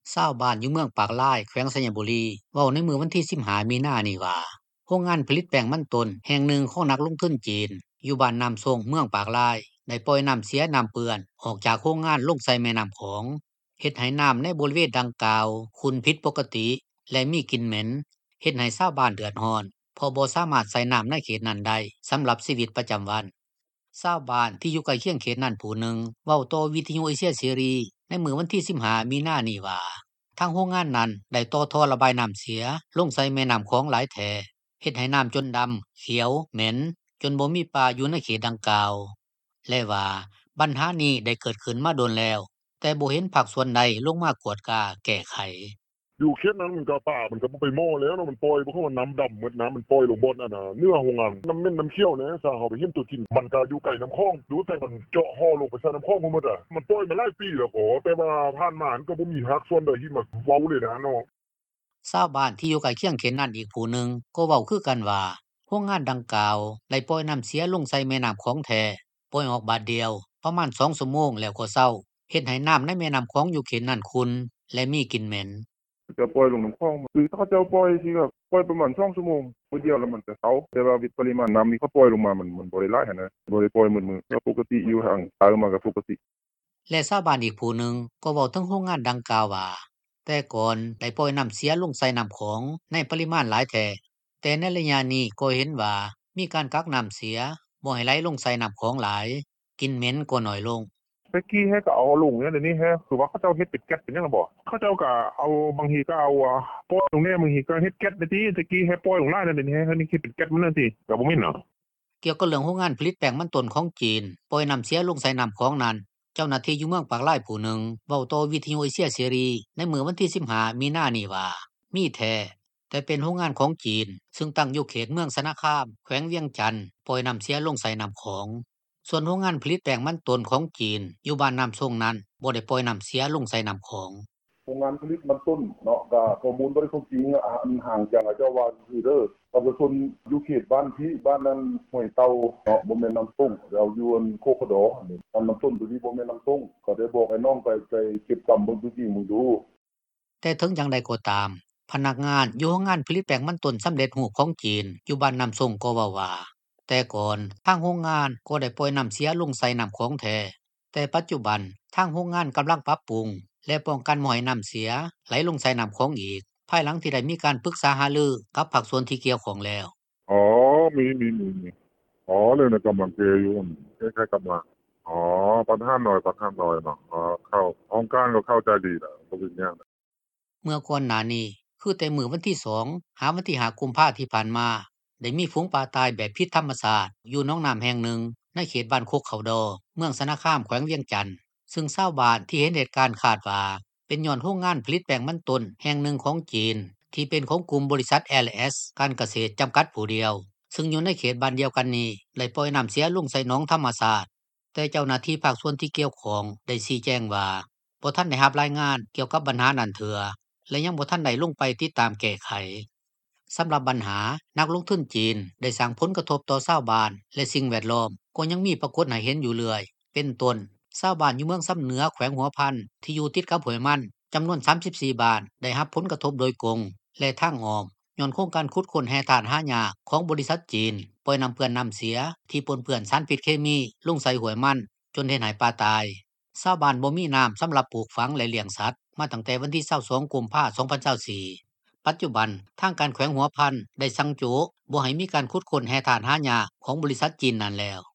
ชาวบ้านอยู่เมืองปากลายแขวงสัญบุรีเว้าในมื้อวันที่15มีนานี่ว่าโรงงานผลิตแป้งมันตนแห่งหนึ่งของนักลงทุนจีนอยู่บ้านน้ำทรงเมืองปากลายได้ปล่อยน้ำเสียน้ำเปื้อนออกจากโรงงานลงใส่แม่น้ำของเฮ็ดให้น้ำในบริเวณดังกล่าวขุ่นผิดปกติและมีกลิ่นเหม็นเฮ็ดให้ชาวบ้านเดือดร้อนเพราะบ่สามารถใส่น้ำในเขตนั้นได้สำหรับชีวิตประจำวันชาวบ้านที่อยู่ใกล้เคียงเขตนั้นผู้หนึ่งเว้าต่อวิทยุเอเชียเสรีในมื้อวันที่15มีนานี่ว่า ทางโรงงานนั้นได้ต่อท่อระบายน้ำเสียลงใส่แม่น้ำของหลายแท่เฮ็ดให้น้ำจนดำเขียวเหม็นจนบ่มีปลาอยู่ในเขตดังกล่าวและว่าปัญหานี้ได้เกิดขึ้นมาโดนแล้วแต่บ่เห็นภาคส่วนใดลงมากวดกาแก้ไขอยู่เขตนั้นมันก็ป่ามันก็บ่ไปม้อแล้วเนาะมันปล่อยบ่คือว่าน้ำดำหมดน้ำมันปล่อยลงบ่นั่นน่ะเนื้อโรงงานน้ำเม่นน้ำเขี้ยวนะถ้าเฮาไปเห็นตัวจริงมันก็อยู่ใกล้น้ำคลองดูแต่มันเจาะห่อลงไปใส่น้ำคลองหมดอ่ะมันปล่อยมาหลายปีแล้วก็แต่ว่าผ่านมามันก็บ่มีภาคส่วนใดที่มาเว้าเลยนะเนาะชาวบ้านที่อยู่ใกล้เคียงเขตนั้นอีกผู้หนึ่งก็เว้าคือกันว่าโรงงานดังกล่าวได้ปล่อยน้ำเสียลงใส่แม่น้ำของแท้ปล่อยออกบาดเดียวประมาณ2ชั่วโมงแล้วก็เซาเฮ็ดให้น้ำในแม่น้ำของอยู่เขตนั้นขุ่นและมีกลิ่นเหม็นจะปล่อยลงน้ำคลองคือถ้าเขาจะปล่อยสิก็ปล่อยประมาณ2ชั่วโมงมื้อเดียวแล้วมันจะเซาแต่ว่าปริมาณน้ำที่เขาปล่อยลงมามันบ่ได้หลายหันนะบ่ได้ปล่อยมื้อก็ปกติอยู่ทางตามมาก็ปกติและชาวบ้านอีกผู้หนึ่งก็เว้าถึงโรงงานดังกล่าวว่าแต่ก่อนได้ปล่อยน้ำเสียลงใส่น้ำของในปริมาณหลายแท้แต่ในระยะนี้ก็เห็นว่ามีการกักน้ำเสียบ่ให้ไหลลงใส่น้ำของหลายกลิ่นเหม็นก็น้อยลงแต่กี้ให้ก็เอาลงเนี่ยเดี๋ยวนี้คือว่าเขาเจ้าเฮ็ดเป็นแก๊สเป็นหยังล่ะบ่เขาเจ้าก็เอาบางทีก็เอาปล่อยลงเนี่ยบางทีก็เฮ็ดแก๊สได้ติตะกี้ให้ปล่อยลงหลายนั่นเดี๋ยวนี้ให้นี่คิดเป็นแก๊สมันนั่นติก็บ่แม่นเนาะเกี่ยวกับเรื่องโรงงานผลิตแป้งมันตนของจีนปล่อยน้ำเสียลงใส่น้ำของนั้นเจ้าหน้าที่อยู่เมืองปากลายผู้หนึ่งเว้าต่อวิทยุเอเชียเสรีในมื้อวันที่15มีนานี้ว่ามีแท้แต่เป็นโรงงานของจีนซึ่งตั้งอยู่เขตเมืองสนะคามแขวงเวียงจันทน์ปล่อยน้ำเสียลงใส่น้ำของส่วนโรงงานผลิตแป้งมันตนของจีนอยู่บ้านน้ำทรงนั้นบ่ได้ปล่อยน้ำเสียลงใส่น้ำของโรงงานผลิตมันต้นเนาะก็ข้อมูลบ่ได้ครบจริงมันห่างจากเจ้าว่าคือเด้อประชาชนอยู่เขตบ้านที่บ้านนั้นห้วยเตาเนาะบ่แม่นน้ำต้งเราอยู่อันโคกดอนี่น้ำต้นตัวนี้บ่แม่นน้ำต้งก็ได้บอกให้น้องไปเก็บกำเบิ่งตัวจริงมึงดูแต่ถึงอย่างใดก็ตามพนักงานอยู่โรงงานผลิตแป้งมันตนสำเร็จรูปของจีนอยู่บ้านน้ำทรงก็เว้าว่าแต่ก่อนทางโรงงานก็ได้ปล่อยน้ำเสียลงใส่น้ำของแท้แต่ปัจจุบันทางโรงงานกำลังปรับปรุงและป้องกันบ่ให้น้ำเสียไหลลงใส่น้ำของอีกภายหลังที่ได้มีการปรึกษาหารือกับภาคส่วนที่เกี่ยวข้องแล้วอ๋อมีอ๋อเลยนะกำลังเกอยู่คล้ายๆกำลังอ๋อประธานหน่อยเนาะเข้าองค์การก็เข้าใจดีแล้วบ่เป็นหยังเมื่อก่อนหน้านี้คือแต่มื้อวันที่2หาวันที่5กุมภาพันธ์ที่ผ่านมาได้มีฝูงปลาตายแบบผิดธรรมชาติอยู่หนองน้ำแห่งหนึ่งในเขตบ้านโคกเขาดอเมืองสะนะคามแขวงเวียงจันทน์ซึ่งชาวบ้านที่เห็นเหตุการณ์คาดว่าเป็นย้อนโรงงานผลิตแป้งมันตนแห่งหนึ่งของจีนที่เป็นของกลุ่มบริษัท LS การเกษตรจำกัดผู้เดียวซึ่งอยู่ในเขตบ้านเดียวกันนี้ได้ปล่อยน้ำเสียลงใส่หนองธรรมชาติแต่เจ้าหน้าที่ภาคส่วนที่เกี่ยวข้องได้ชี้แจงว่าบ่ทันได้รับรายงานเกี่ยวกับปัญหานั้นเถื่อ และยังบ่ทันได้ลงไปติดตามแก้ไขสำหรับปัญหานักลงทุนจีนได้สร้างผลกระทบต่อชาวบ้านและสิ่งแวดล้อมก็ยังมีปรากฏให้เห็นอยู่เรื่อยเป็นต้นชาวบ้านอยู่เมืองซ้ำเหนือแขวงหัวพันที่อยู่ติดกับห้วยมันจำนวน34บ้านได้รับผลกระทบโดยกงและทางอ้อมย้อนโครงการขุดค้นแร่ธาตุหายากของบริษัทจีนปล่อยน้ำเปื้อนน้ำเสียที่ปนเปื้อนสารพิษเคมีลงใส่ห้วยมันจนเฮ็ดให้ปลาตายชาวบ้านบ่มีน้ำสำหรับปลูกฝังและเลี้ยงสัตว์ มาตั้งแต่วันที่22กุมภาพันธ์2024ปัจจุบันทางการแขวงหัวพันได้สั่งโจบ่ให้มีการขุดค้นแร่ธาตุหายากของบริษัทจีนนั้นแล้ว